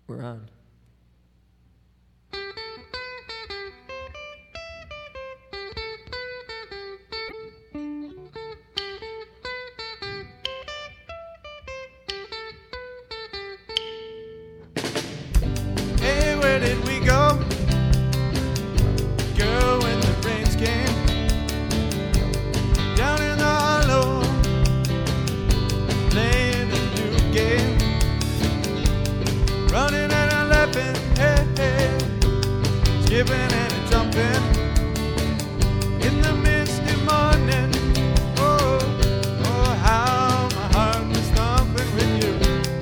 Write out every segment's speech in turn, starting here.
We're on. Hey, where did we go? Girl, when the rains came down in the hollow, playing a new game, running and a laughing, hey, hey, skipping and a jumping in the misty morning. Oh, oh, how my heart was thumping with you,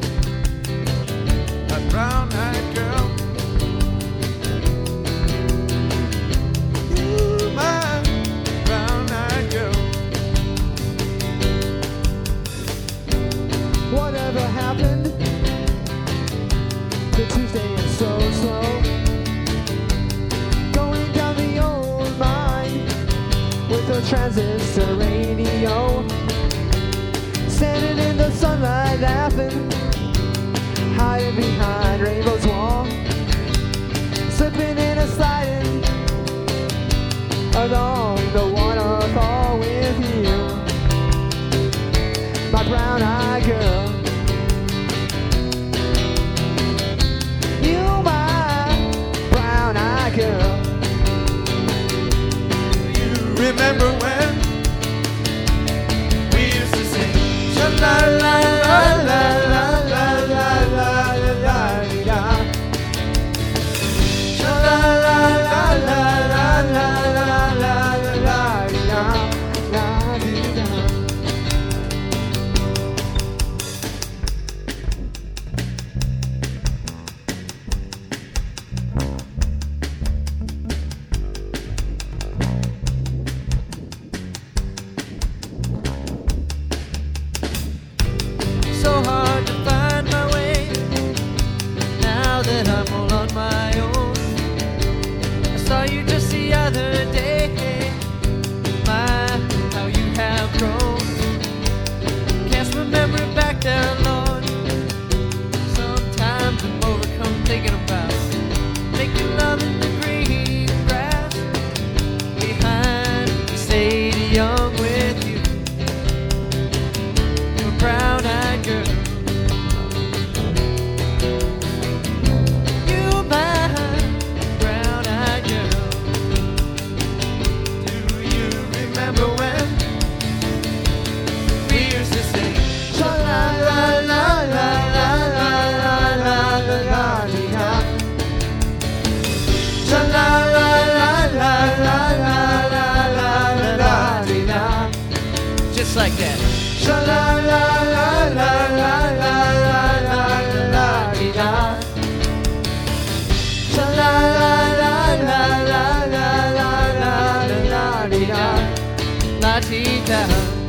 that brown-eyed girl. You, my brown-eyed girl. Whatever happened to Tuesday is so slow, going down the old mine with a transistor radio, standing in the sunlight laughing, hiding behind Rainbow's wall, slipping and a sliding along the waterfall with you, my brown-eyed girl. You, my brown-eyed girl. You remember when we used to sing sha-la-la-la-la-la-la-la-la-la-la-la-la, sha-la-la-la-la-la-la-la-la-la-la-la-la. So hard to find my way now that I'm all on my own. I saw you just the other day. My, how you have grown. Can't remember back there, Lord. Sometimes I'm overcome thinking about making love in the green grass behind the stadium with you. You're a brown-eyed girl. You, my brown-eyed girl. Do you remember when we used to sing sha-la-la-la-la-la-la-la-la-la-la-la, sha-la-la-la-la-la-la-la-la-la-la, Just like that. sha-la-la-la-la-la-la-la-la-la, sha-la-la-la-la-la-la-la-la-la-la. La-ti-da.